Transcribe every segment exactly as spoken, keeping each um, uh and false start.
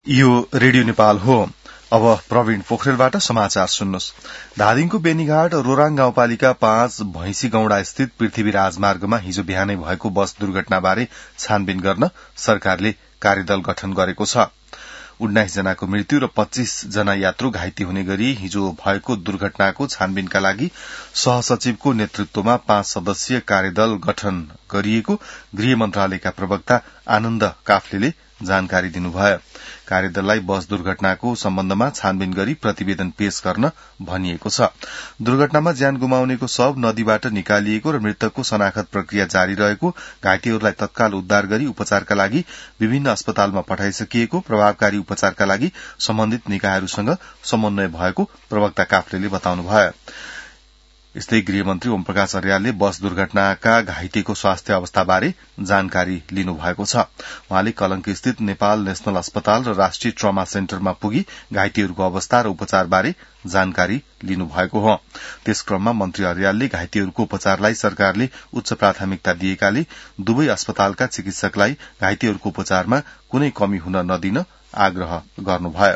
यो रेडियो नेपाल हो। अब प्रवीण पोखरेलबाट समाचार सुन्नुहोस्। धादिङको बेनीघाट रोराङ गाउँपालिका पाँच भैंसी गौड़ा स्थित पृथ्वी राजमार्गमा हिजो बिहानै भएको बस दुर्घटनाबारे छानबिन गर्न सरकारले कार्यदल गठन गरेको छ। उन्नाइस जनाको मृत्यु र पच्चीस जना यात्रु घाइते हुने गरी हिजो भएको दुर्घटनाको छानबिनका लागि सहसचिवको नेतृत्वमा पाँच सदस्यीय कार्यदल गठन गरिएको गृह मन्त्रालयका प्रवक्ता आनन्द काफ्लेले जानकारी दिनुभयो। कार्यदललाई बस दुर्घटनाको सम्बन्धमा छानबिन गरी प्रतिवेदन पेश गर्न भनिएको छ। दुर्घटनामा ज्यान गुमाउनेको शव नदीबाट निकालिएको र मृतकको शनाखत प्रक्रिया जारी रहेको, घाइतेहरूलाई तत्काल उद्धार गरी उपचारका लागि विभिन्न अस्पतालमा पठाइसकिएको, प्रभावकारी उपचारका लागि सम्बन्धित निकायहरूसँग समन्वय भएको प्रवक्ता काफ्लेले बताउनुभयो। यस्तै गृहमन्त्री ओम प्रकाश अर्यालले बस दुर्घटनाका घाइतेको स्वास्थ्य अवस्थाबारे जानकारी लिनुभएको छ। उहाँले कलंकी स्थित नेपाल नेशनल अस्पताल र राष्ट्रिय ट्रमा सेन्टरमा पुगी घाइतेहरूको अवस्था र उपचारबारे जानकारी लिनुभएको हो। त्यस क्रममा मन्त्री अर्यालले घाइतेहरूको उपचारलाई सरकारले उच्च प्राथमिकता दिएकाले दुवै अस्पतालका चिकित्सकलाई घाइतेहरूको उपचारमा कुनै कमी हुन नदिन आग्रह गर्नुभयो।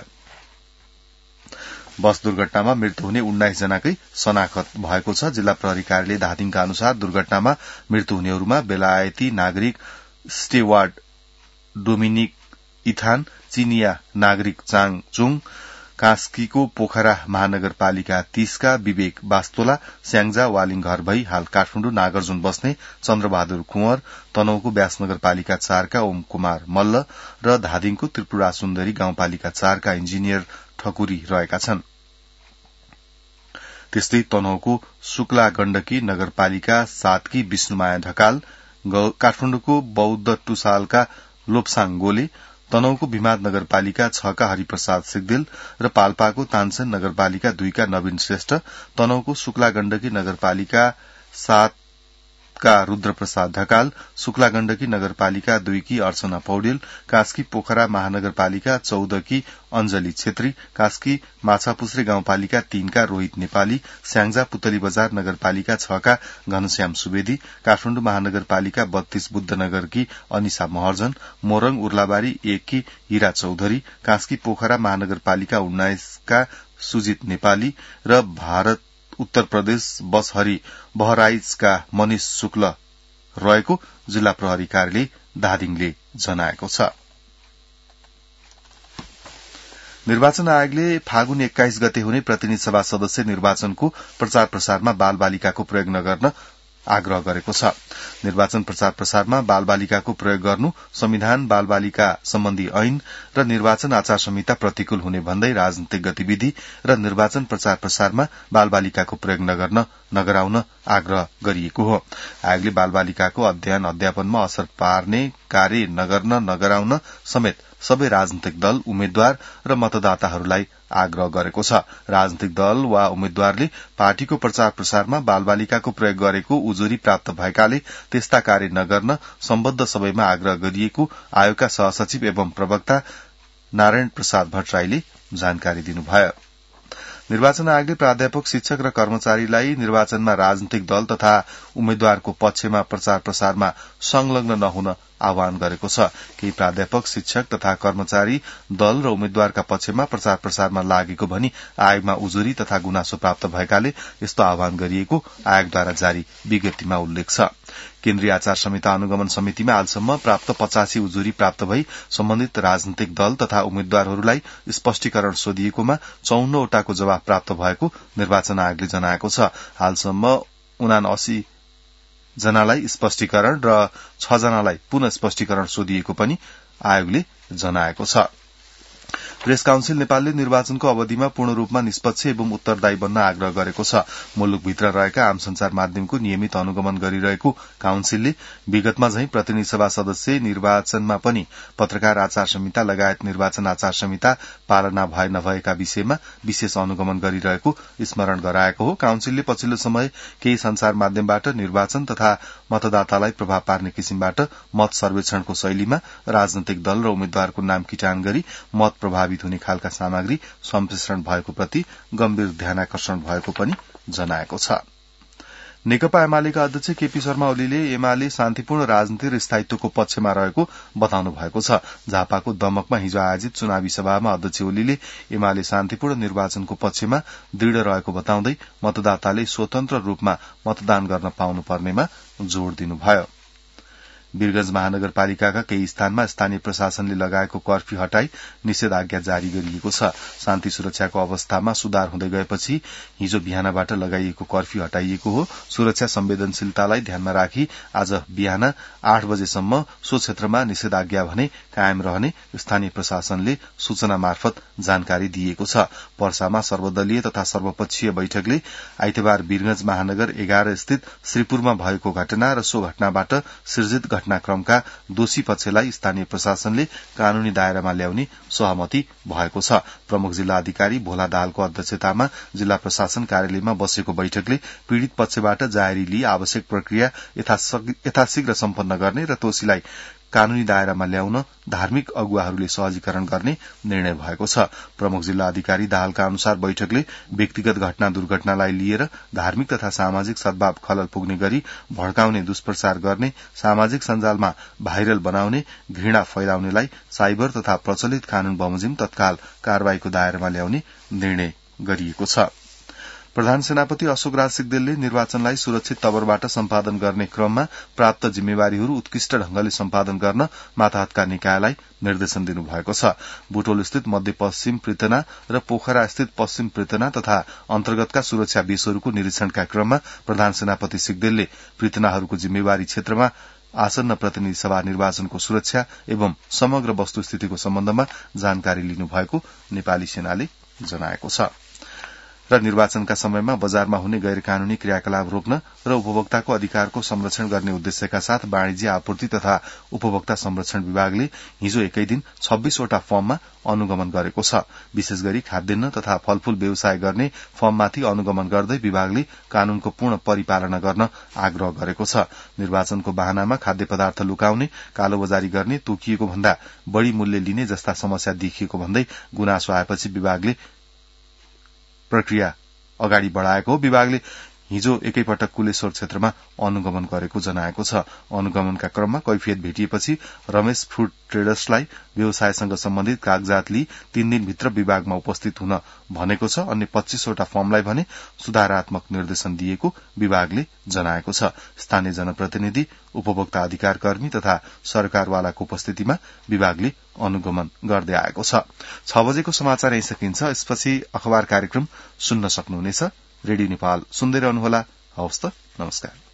बस दुर्घटनामा मृत्यु हुने उन्नाइस जनाकै शनाखत भएको छ। जिल्ला प्रहरी कार्यालय धादिङका अनुसार दुर्घटनामा मृत्यु हुनेहरूमा बेलायती नागरिक स्टेवार्ड डोमिनिक इथान, चीनिया नागरिक चाङ चुङ, कास्कीको पोखरा महानगरपालिका तीसका विवेक बास्तोला, स्याङ्जा वालिङ घर भई हाल काठमाडौँ नागर्जुन बस्ने चन्द्रबहादुर कुँवर, तनहुको व्यास नगरपालिका चारका ओम कुमार मल्ल र धादिङको त्रिपुरा सुन्दरी गाउँपालिका चारका इन्जिनियर ठकुरी रहेका छन्। त्यस्तै तनहुको शुक्ला गण्डकी नगरपालिका सातकी विष्णुमाया ढकाल, काठमाडौँको बौद्ध टुसालका लोप्साङ गोले, तनहुको विमाद नगरपालिका छका हरिप्रसाद सिगदेल र पाल्पाको तानसेन नगरपालिका दुईका नवीन श्रेष्ठ, तनहुको शुक्ला गण्डकी नगरपालिका सातका रूद्रप्रसाद ढकाल, शुक्ला गण्डकी नगरपालिका दुईकी अर्चना पौडेल, कास्की पोखरा महानगरपालिका चौधकी अञ्जली छेत्री, कास्की माछापुछ्रे गाउँपालिका तीनका रोहित नेपाली, स्याङ्जा पुतली बजार नगरपालिका छका घनश्याम सुवेदी, काठमाडौँ महानगरपालिका बत्तीस बुद्धनगरकी अनिशा महर्जन, मोरङ उर्लाबारी एककी हिरा चौधरी, कास्की पोखरा महानगरपालिका उन्नाइसका सुजित नेपाली र भारत उत्तर प्रदेश बसहरी बहराइचका मनिष शुक्ल रहेको जिल्ला प्रहरी कार्यालय धादिङले जनाएको छ। निर्वाचन आयोगले फागुन एक्काइस गते हुने प्रतिनिधि सभा सदस्य निर्वाचनको प्रचार प्रसारमा बाल बालिकाको प्रयोग नगर्न आग्रह गरेको छ। निर्वाचन प्रचार प्रसारमा बाल बालिकाको प्रयोग गर्नु संविधान, बाल बालिका सम्बन्धी ऐन र निर्वाचन आचार संहिता प्रतिकूल हुने भन्दै राजनीतिक गतिविधि र निर्वाचन प्रचार प्रसारमा बाल बालिकाको प्रयोग नगर्न नगराउन आग्रह गरिएको हो। आयोगले बाल बालिकाको अध्ययन अध्यापनमा असर पार्ने कार्य नगर्न नगराउन समेत सबै राजनीतिक दल, उम्मेद्वार र मतदाताहरूलाई आग्रह गरेको छ। राजनीतिक दल वा उम्मेद्वारले पार्टीको प्रचार प्रसारमा बाल बालिकाको प्रयोग गरेको उजुरी प्राप्त भएकाले त्यस्ता कार्य नगर्न सम्बद्ध सबैमा आग्रह गरिएको आयोगका सहसचिव एवं प्रवक्ता नारायण प्रसाद भट्टराईले जानकारी दिनुभयो। निर्वाचन आयोगले प्राध्यापक, शिक्षक र कर्मचारीलाई निर्वाचनमा राजनीतिक दल तथा उम्मेद्वारको पक्षमा प्रचार प्रसारमा संलग्न नहुन आह्वान गरेको छ। केही प्राध्यापक, शिक्षक तथा कर्मचारी दल र उम्मेद्वारका पक्षमा प्रचार प्रसारमा लागेको भनी आयोगमा उजुरी तथा गुनासो प्राप्त भएकाले यस्तो आह्वान गरिएको आयोगद्वारा जारी विज्ञप्तिमा उल्लेख छ। केन्द्रीय आचार संहिता अनुगमन समितिमा हालसम्म प्राप्त पचासी उजुरी प्राप्त भई सम्बन्धित राजनीतिक दल तथा उम्मेद्वारहरूलाई स्पष्टीकरण सोधिएकोमा चौन्नवटाको जवाब प्राप्त भएको निर्वाचन आयोगले जनाएको छ। हालसम्म उनासी जनालाई स्पष्टीकरण र छ जनालाई पुनः स्पष्टीकरण सोधिएको पनि आयोगले जनाएको छ। प्रेस काउन्सिल नेपालले निर्वाचनको अवधिमा पूर्ण रूपमा निष्पक्ष एवं उत्तरदायी बन्न आग्रह गरेको छ। मुलुकभित्र रहेका आम संचार माध्यमको नियमित अनुगमन गरिरहेको काउन्सिलले विगतमा झैं प्रतिनिधि सभा सदस्य निर्वाचनमा पनि पत्रकार आचार संहिता लगायत निर्वाचन आचार संहिता पालना भए नभएका विषयमा विशेष अनुगमन गरिरहेको स्मरण गराएको हो। काउन्सिलले पछिल्लो समय केही संचार माध्यमबाट निर्वाचन तथा मतदातालाई प्रभाव पार्ने किसिमबाट मत सर्वेक्षणको शैलीमा राजनैतिक दल र उम्मेद्वारको नाम किटान गरी मत प्रभावित हुने खालका सामग्री सम्प्रेषण भएको प्रति गम्भीर ध्यानाकर्षण भएको पनि जनाएको छ। नेकपा एमालेका अध्यक्ष केपी शर्मा ओलीले एमाले शान्तिपूर्ण राजनीति र स्थायित्वको पक्षमा रहेको बताउनु भएको छ। झापाको दमकमा हिजो आयोजित चुनावी सभामा अध्यक्ष ओलीले एमाले शान्तिपूर्ण निर्वाचनको पक्षमा दृढ़ रहेको बताउँदै मतदाताले स्वतन्त्र रूपमा मतदान गर्न पाउनुपर्नेमा जोड़ दिनुभयो। वीरगंज महानगरपालिकाका केही स्थानमा स्थानीय प्रशासनले लगाएको कर्फ्यू हटाई निषेधाज्ञा जारी गरिएको छ। शान्ति सुरक्षाको अवस्थामा सुधार हुँदै गएपछि हिजो बिहानबाट लगाइएको कर्फ्यू हटाइएको हो। सुरक्षा संवेदनशीलतालाई ध्यानमा राखी आज बिहान आठ बजेसम्म सो क्षेत्रमा निषेधाज्ञा भने कायम रहने स्थानीय प्रशासनले सूचना मार्फत जानकारी दिएको छ। पर्सामा सर्वदलीय तथा सर्वपक्षीय बैठकले आइतबार वीरगंज महानगर एघार स्थित श्रीपुरमा भएको घटना र सो घटनाबाट सृजित घटनाक्रमका दोषी पक्षलाई स्थानीय प्रशासनले कानूनी दायरामा ल्याउने सहमति भएको छ। प्रमुख जिल्ला अधिकारी भोला दाहालको अध्यक्षतामा जिल्ला प्रशासन कार्यालयमा बसेको बैठकले पीड़ित पक्षबाट जाहेरी लिई आवश्यक प्रक्रिया यथाशीघ्र सम्पन्न गर्ने र दोषीलाई कानूनी दायरामा ल्याउन धार्मिक अगुवाहरूले सहजीकरण गर्ने निर्णय भएको छ। प्रमुख जिल्ला अधिकारी दाहालका अनुसार बैठकले व्यक्तिगत घटना दुर्घटनालाई लिएर धार्मिक तथा सामाजिक सद्भाव खलल पुग्ने गरी भड्काउने दुष्प्रचार गर्ने, सामाजिक सञ्जालमा भाइरल बनाउने, घृणा फैलाउनेलाई साइबर तथा प्रचलित कानून बमोजिम तत्काल कार्यवाहीको दायरामा ल्याउने निर्णय गरिएको छ। प्रधान सेनापति अशोकराज सिग्देलले निर्वाचनलाई सुरक्षित तवरबाट सम्पादन गर्ने क्रममा प्राप्त जिम्मेवारीहरू उत्कृष्ट ढंगले सम्पादन गर्न मातहतका निकायलाई निर्देशन दिनुभएको छ। बुटोल स्थित मध्यपश्चिम पृतना र पोखरा स्थित पश्चिम पृतना तथा अन्तर्गतका सुरक्षा बेसहरूको निरीक्षणका क्रममा प्रधान सेनापति सिग्देलले पृतनाहरूको जिम्मेवारी क्षेत्रमा आसन्न प्रतिनिधि सभा निर्वाचनको सुरक्षा एवं समग्र वस्तुस्थितिको सम्बन्धमा जानकारी लिनुभएको नेपाली सेनाले जनाएको छ। र निर्वाचनका समयमा बजारमा हुने गैर कानूनी क्रियाकलाप रोक्न र उपभोक्ताको अधिकारको संरक्षण गर्ने उद्देश्यका साथ वाणिज्य आपूर्ति तथा उपभोक्ता संरक्षण विभागले हिजो एकै दिन छब्बीसवटा फर्ममा अनुगमन गरेको छ। विशेष गरी खाद्यान्न तथा फलफूल व्यवसाय गर्ने फर्ममाथि अनुगमन गर्दै विभागले कानूनको पूर्ण परिपालना गर्न आग्रह गरेको छ। निर्वाचनको बहानामा खाद्य पदार्थ लुकाउने, कालोबजारी गर्ने, तोकिएको भन्दा बढ़ी मूल्य लिने जस्ता समस्या देखिएको भन्दै गुनासो आएपछि विभागले प्रक्रिया अगाडि बढ़ाएको हो। विभागले हिजो एकैपटक कुलेश्वर क्षेत्रमा अनुगमन गरेको जनाएको छ। अनुगमनका क्रममा कैफियत भेटिएपछि रमेश फूड ट्रेडर्सलाई व्यवसायसँग सम्बन्धित कागजात लिई तीन दिनभित्र विभागमा उपस्थित हुन भनेको छ। अन्य पच्चीसवटा फर्मलाई भने सुधारात्मक निर्देशन दिएको विभागले जनाएको छ। स्थानीय जनप्रतिनिधि, उपभोक्ता अधिकार कर्मी तथा सरकारवालाको उपस्थितिमा विभागले अनुगमन गर्दै आएको छ। छ बजेको समाचार यही सकिन्छ। यसपछि अखबार कार्यक्रम सुन्न सक्नुहुनेछ। रेडियो नेपाल सुन्दै रहनुहोला। हवस् त, नमस्कार।